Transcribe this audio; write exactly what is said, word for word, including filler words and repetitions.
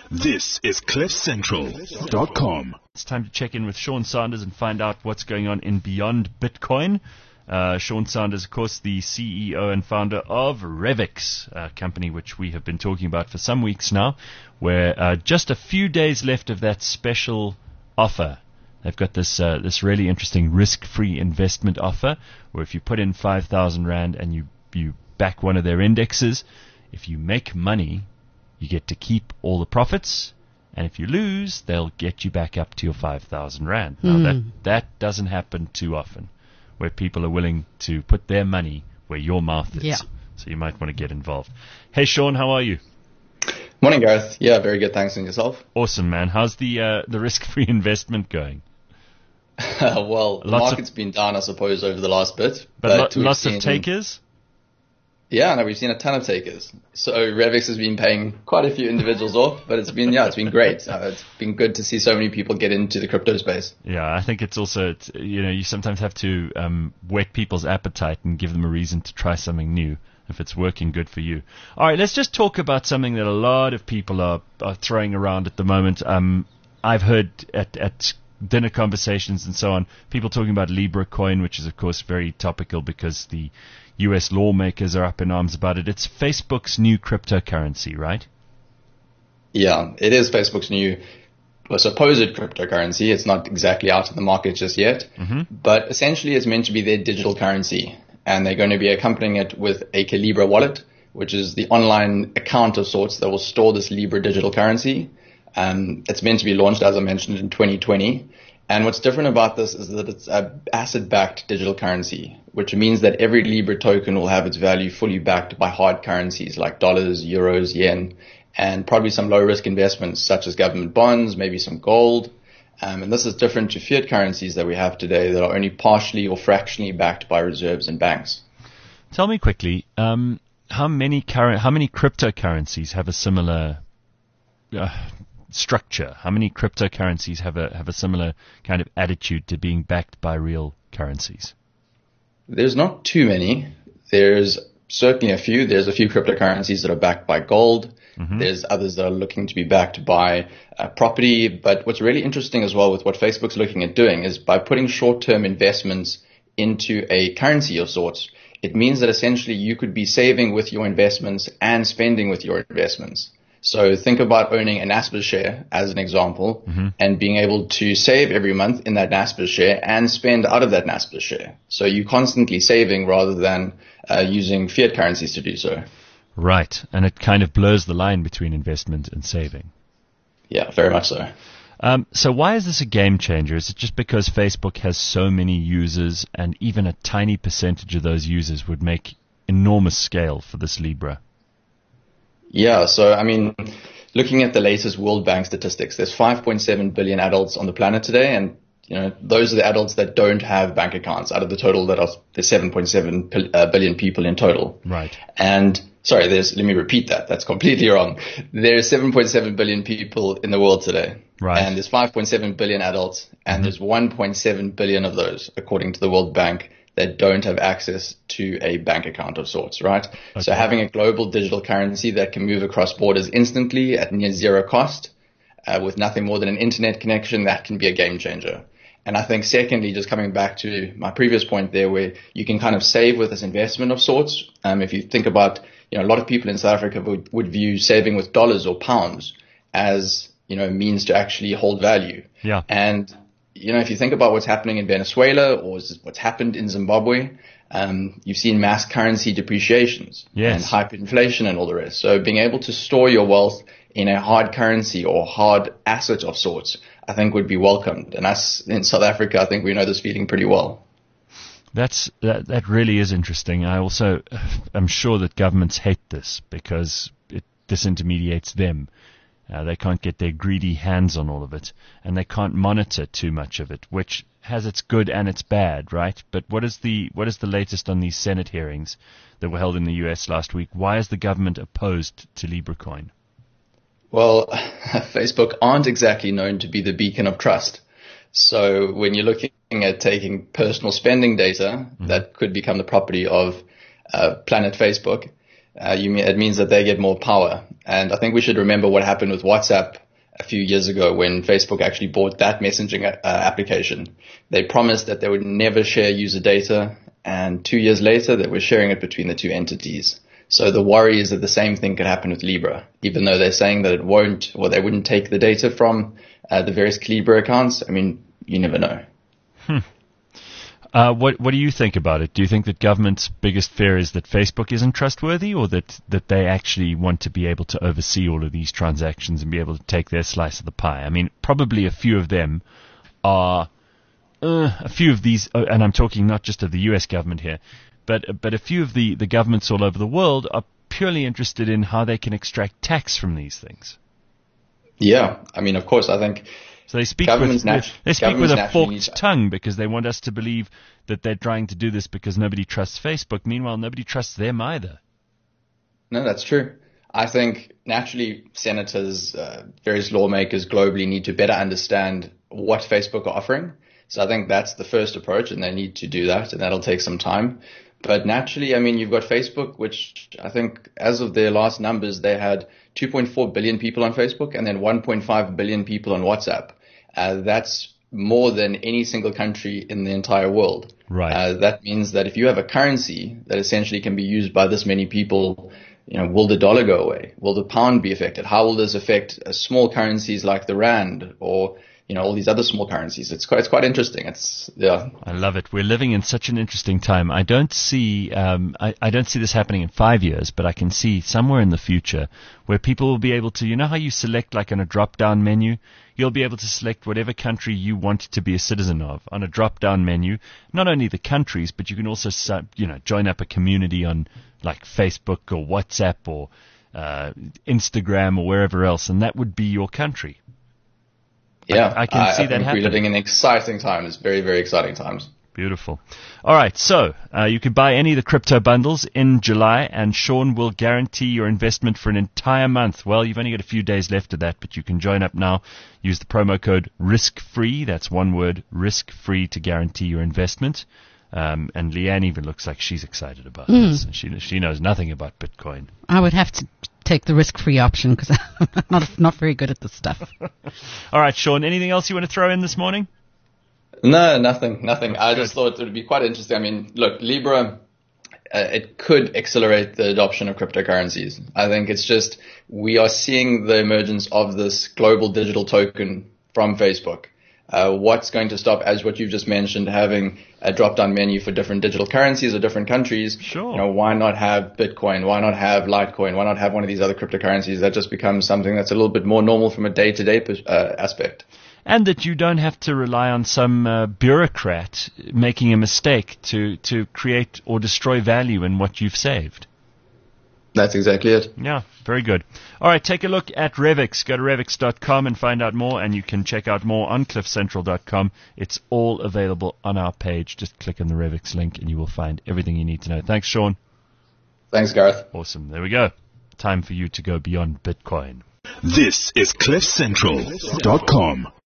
This is cliff central dot com. It's time to check in with Sean Sanders and find out what's going on in Beyond Bitcoin. Uh, Sean Sanders, of course, the C E O and founder of Revix, a company which we have been talking about for some weeks now, where uh, just a few days left of that special offer. They've got this uh, this really interesting risk-free investment offer, where if you put in five thousand Rand and you, you back one of their indexes, if you make money, you get to keep all the profits, and if you lose, they'll get you back up to your five thousand Rand. Now, Mm. that, that doesn't happen too often, where people are willing to put their money where your mouth is. Yeah. So you might want to get involved. Hey, Sean, how are you? Morning, Gareth. Yeah, very good. Thanks, and yourself? Awesome, man. How's the uh, the risk-free investment going? Well, the Lots of- market's been down, I suppose, over the last bit. But, lo- we've lots seen- of takers? Yeah, no, we've seen a ton of takers. So Revix has been paying quite a few individuals off, but it's been, yeah, it's been great. Uh, it's been good to see so many people get into the crypto space. Yeah, I think it's also, it's, you know, you sometimes have to um, whet people's appetite and give them a reason to try something new if it's working good for you. All right, let's just talk about something that a lot of people are, are throwing around at the moment. Um, I've heard at, at dinner conversations and so on, people talking about Libra coin, which is, of course, very topical because the U S lawmakers are up in arms about it. It's Facebook's new cryptocurrency, right? Yeah, it is Facebook's new well, supposed cryptocurrency. It's not exactly out in the market just yet, Mm-hmm. but essentially it's meant to be their digital currency. And they're going to be accompanying it with a Calibra wallet, which is the online account of sorts that will store this Libra digital currency. Um, it's meant to be launched, as I mentioned, in twenty twenty. And what's different about this is that it's an asset-backed digital currency, which means that every Libra token will have its value fully backed by hard currencies like dollars, euros, yen, and probably some low-risk investments such as government bonds, maybe some gold. Um, and this is different to fiat currencies that we have today that are only partially or fractionally backed by reserves and banks. Tell me quickly, um, how many current, how many cryptocurrencies have a similar uh, structure? How many cryptocurrencies have a have a similar kind of attitude to being backed by real currencies? There's not too many. There's certainly a few. There's a few cryptocurrencies that are backed by gold. Mm-hmm. There's others that are looking to be backed by uh, property. But what's really interesting as well with what Facebook's looking at doing is by putting short-term investments into a currency of sorts, it means that essentially you could be saving with your investments and spending with your investments. So think about owning a Naspers share as an example, Mm-hmm. and being able to save every month in that Naspers share and spend out of that Naspers share. So you're constantly saving rather than uh, using fiat currencies to do so. Right, and it kind of blurs the line between investment and saving. Yeah, very much so. Um, so why is this a game changer? Is it just because Facebook has so many users and even a tiny percentage of those users would make enormous scale for this Libra? Yeah, so I mean, looking at the latest World Bank statistics, there's five point seven billion adults on the planet today, and you know those are the adults that don't have bank accounts out of the total that are there's seven point seven billion people in total. Right. And sorry, there's let me repeat that. That's completely wrong. There's seven point seven billion people in the world today. Right. And there's five point seven billion adults, and Mm-hmm. there's one point seven billion of those, according to the World Bank, that don't have access to a bank account of sorts, right? Okay. So having a global digital currency that can move across borders instantly at near zero cost, uh, with nothing more than an internet connection, that can be a game changer. And I think secondly, just coming back to my previous point there, where you can kind of save with this investment of sorts. Um, if you think about, you know, a lot of people in South Africa would, would view saving with dollars or pounds as, you know, a means to actually hold value. Yeah. And, you know, if you think about what's happening in Venezuela or what's happened in Zimbabwe, um, you've seen mass currency depreciations Yes. and hyperinflation and all the rest. So being able to store your wealth in a hard currency or hard asset of sorts, I think would be welcomed. And us in South Africa, I think we know this feeling pretty well. That's that. That really is interesting. I also am sure that governments hate this because it disintermediates them. Uh, they can't get their greedy hands on all of it, and they can't monitor too much of it, which has its good and its bad, right? But what is the what is the latest on these Senate hearings that were held in the U S last week? Why is the government opposed to LibraCoin? Well, Facebook aren't exactly known to be the beacon of trust. So when you're looking at taking personal spending data Mm-hmm. that could become the property of uh, Planet Facebook, uh, you mean, it means that they get more power. And I think we should remember what happened with WhatsApp a few years ago when Facebook actually bought that messaging uh, application. They promised that they would never share user data, and two years later they were sharing it between the two entities. So the worry is that the same thing could happen with Libra, even though they're saying that it won't, or they wouldn't take the data from uh, the various Libra accounts. I mean, you never know. Hmm. Uh, what what do you think about it? Do you think that government's biggest fear is that Facebook isn't trustworthy, or that, that they actually want to be able to oversee all of these transactions and be able to take their slice of the pie? I mean, probably a few of them are, uh, a few of these, uh, and I'm talking not just of the U S government here, but but a few of the, the governments all over the world are purely interested in how they can extract tax from these things. Yeah, I mean, of course, I think... So they speak with, nat- they speak with a forked tongue because they want us to believe that they're trying to do this because nobody trusts Facebook. Meanwhile, nobody trusts them either. No, that's true. I think naturally senators, uh, various lawmakers globally need to better understand what Facebook are offering. So I think that's the first approach, and they need to do that, and that'll take some time. But naturally, I mean, you've got Facebook, which I think as of their last numbers, they had two point four billion people on Facebook and then one point five billion people on WhatsApp. Uh, that's more than any single country in the entire world. Right. Uh, that means that if you have a currency that essentially can be used by this many people, you know, will the dollar go away? Will the pound be affected? How will this affect uh, small currencies like the rand or, you know, all these other small currencies? It's quite, it's quite interesting. It's, yeah. I love it. We're living in such an interesting time. I don't see, um, I, I don't see this happening in five years, but I can see somewhere in the future where people will be able to, you know how you select like on a drop-down menu? You'll be able to select whatever country you want to be a citizen of on a drop-down menu. Not only the countries, but you can also, you know, join up a community on like Facebook or WhatsApp or uh, Instagram or wherever else, and that would be your country. Yeah, I, I can I, see I that think happening. We're living in exciting times, very, very exciting times. Beautiful. All right, so uh, you could buy any of the crypto bundles in July, and Sean will guarantee your investment for an entire month. Well, you've only got a few days left of that, but you can join up now. Use the promo code RISKFREE. That's one word, RISKFREE, to guarantee your investment. Um, and Leanne even looks like she's excited about mm. this. She she knows nothing about Bitcoin. I would have to take the risk-free option because I'm not not very good at this stuff. All right, Sean. Anything else you want to throw in this morning? No, nothing, nothing. I just thought it would be quite interesting. I mean, look, Libra, uh, it could accelerate the adoption of cryptocurrencies. I think it's just we are seeing the emergence of this global digital token from Facebook. Uh, what's going to stop, as what you've just mentioned, having a drop-down menu for different digital currencies or different countries? Sure. You know, why not have Bitcoin? Why not have Litecoin? Why not have one of these other cryptocurrencies that just becomes something that's a little bit more normal from a day-to-day uh, aspect? And that you don't have to rely on some uh, bureaucrat making a mistake to, to create or destroy value in what you've saved. That's exactly it. Yeah, very good. All right, take a look at Revix. Go to revix dot com and find out more, and you can check out more on cliff central dot com. It's all available on our page. Just click on the Revix link, and you will find everything you need to know. Thanks, Sean. Thanks, Gareth. Awesome. There we go. Time for you to go beyond Bitcoin. This is cliff central dot com.